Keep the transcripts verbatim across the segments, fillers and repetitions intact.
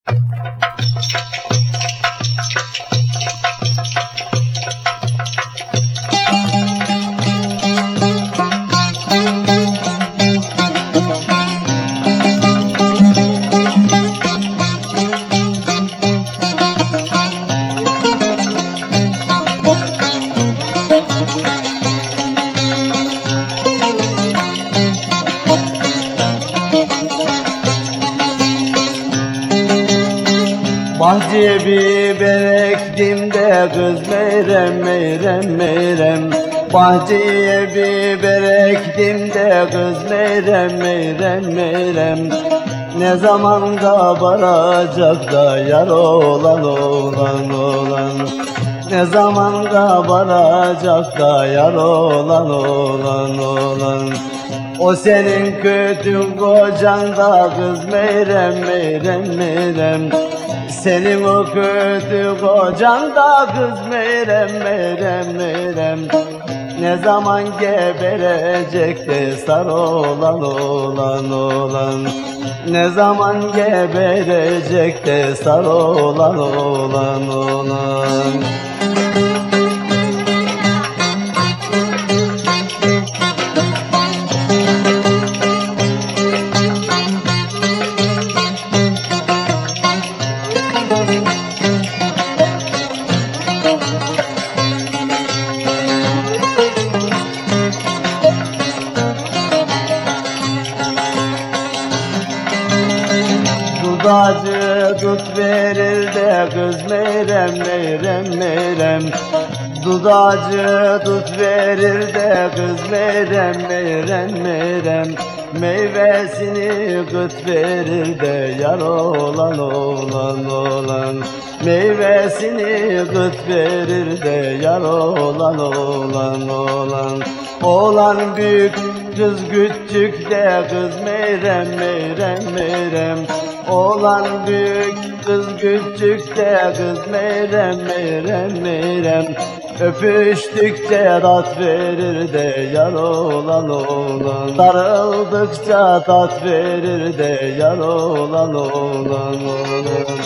Bahçeye biber ektim de kız meyrem meyrem meyrem. Bahçeye biber ektim de kız meyrem meyrem meyrem. Ne zaman kabaracak da yar olan olan olan. Ne zaman kabaracak da yar olan olan olan. O senin kötü kocan da kız meyrem meyrem meyrem. Senin o kötü kocan da kız meyrem meyrem meyrem. Ne zaman geberecek de sar olan olan olan. Ne zaman geberecek de sar olan olan olan. Dudacı tut verir de kız meyrem meyrem meyrem. Dudacı tut verir de kız meyrem meyrem meyrem. Meyvesini kıt verir de yar olan olan olan. Meyvesini kıt verir de yar olan olan olan. Oğlan büyük kız küçük de kız meyrem meyrem meyrem. Oğlan büyük kız küçük de kız meyrem meyrem meyrem. Öpüştükçe tat verir de yar olan olan. Sarıldıkça tat verir de yar olan olan olan.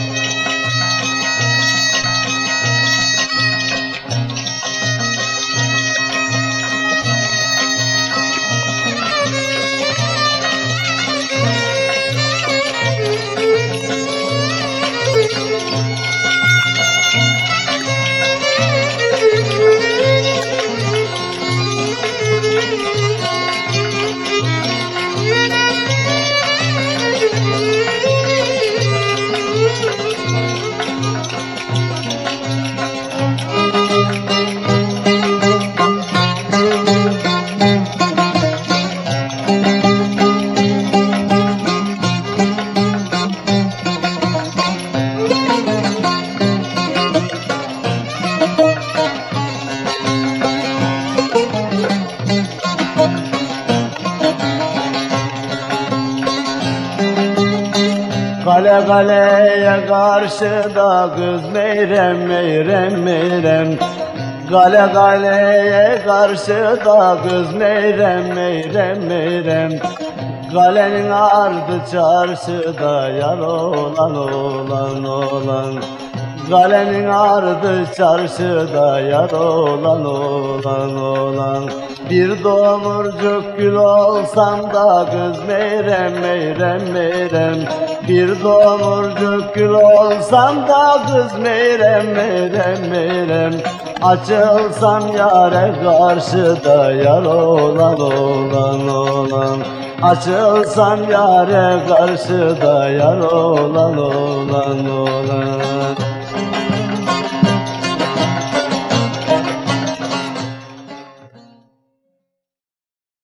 Kale kaleye karşıda kız meyrem meyrem meyrem. Kale kaleye karşıda kız meyrem meyrem meyrem. Kalenin ardı çarşıda yar olan olan olan. Kalenin ardı çarşıda yar olan olan olan. Bir domurcuk gül olsam da kız meyrem meyrem meyrem. Bir domurcuk gül olsam da kız meyrem meyrem meyrem. Açılsam yâre karşıda yar olan olan olan. Açılsam yâre karşıda yar olan olan olan.